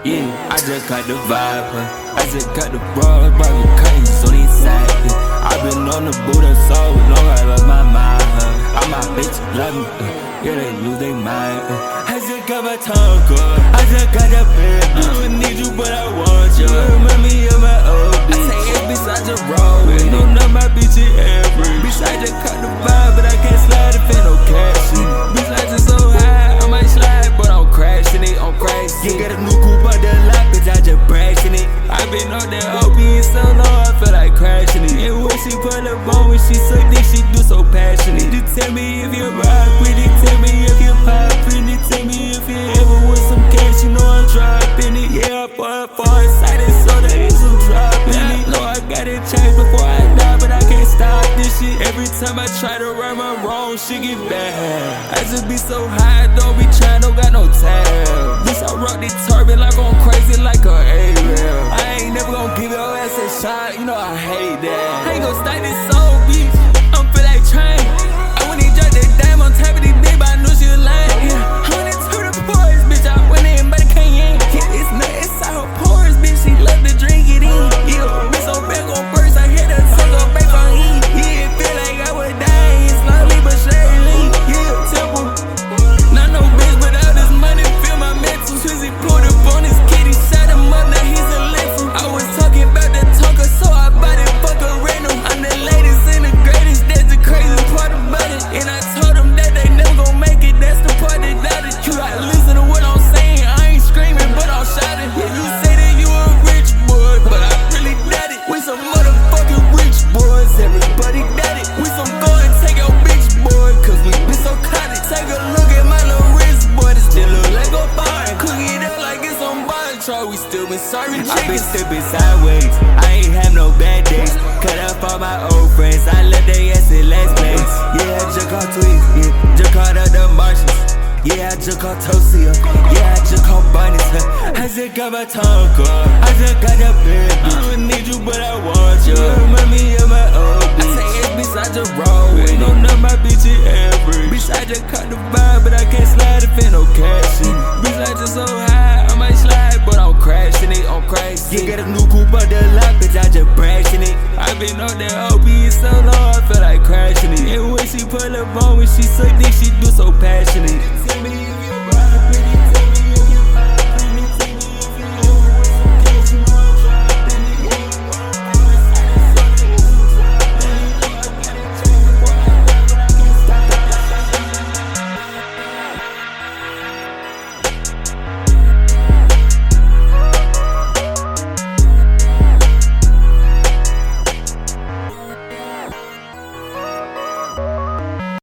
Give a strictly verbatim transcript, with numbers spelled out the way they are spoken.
Yeah, I just got the vibe, huh? I just got the broad, broken curtains on the inside, yeah. I been on the Buddha so long, I lost my mind, huh? All my bitches love me, uh, yeah, they lose their mind, uh. I just got my tongue good, I just got that bad bitch. I don't need you, but I want you. Remind me of my old bitch. I say it's beside the road, you don't know my bitch is average. Bitch, I just caught the vibe, but I can't slide if ain't no cash. Bitch, I just so high, I might slide, but I'm crashing it, I'm crashing. You got a new coupe on the lot, bitch, I just brashing it. I been on that O P so long, I feel like crashing it. And when she pull up on, when she suck dick, she do so passionate. You tell me if you rock with it, tell me if you poppin' it, tell me if you ever want some cash, you know I'm dropping it. Yeah, I'm far, far excited, so there is some dropping it. Know I got it changed before I die, but I can't stop this shit. Every time I try to right my wrong, shit get bad. I just be so high, don't be trying, don't got no tab. Bitch, I rock the turban like I'm crazy, like a A-rail. I ain't never gon' give your ass a shot, you know I hate that. I ain't gon' start this soul, bitch, I'm feel like train. I went and dropped that dime on top of this bitch, but I knew she was lying. Yeah. I went into the pores, bitch, I went in, but I can't yank. Yeah, it's not inside her pores, bitch, she love to drink it in. Yeah, bitch, so back on first, I hear the tongue go back on E. Yeah, it feel like I was dying, slowly but surely. Yeah, temple, not no bitch, but all this money fill my mental. Swizzy pulled up on his kitty, shot him up, now he's a lethal. I was talking about the talker, so I bought it, fuck a rental. I'm the latest and the greatest, that's the crazy part about it. And I told them that they never gon' make it, that's the part that doubted. You gotta listen to what I'm saying, I ain't screaming, but I'm shouting. Yeah, you say that you a rich boy, but I really doubt it. We some motherfucking rich boys, everybody doubt it. We some go and take your bitch boy, cause we been so caught it. Take a look at my little wrist boy, this still look like a fire. Cook it up like it's on bar chart, we still been serving chickens. I been stepping sideways, I ain't have no bad days. Cut up all my old friends, I left they ass in last place. Yeah, I just called Tweez, yeah, just called out the Martians. Yeah, I just called Tosia, yeah, I just called Bunnies, huh? I just got my tongue good, I just got that bad bitch. I don't need you, but I want you. Remind me of my old bitch. I say it's beside the road, you don't know my bitch is average. Bitch, I just caught the vibe, but I can't slide if ain't no cash. Bitch, I just so high, I might slide, but I'm crashing it, I'm crazy. You got a new coupe on the lot, bitch, I just brashing it. I been on that O P so long, I feel like crashing it. And when she pull up on, when she suck dick, she do so passionate. Tell me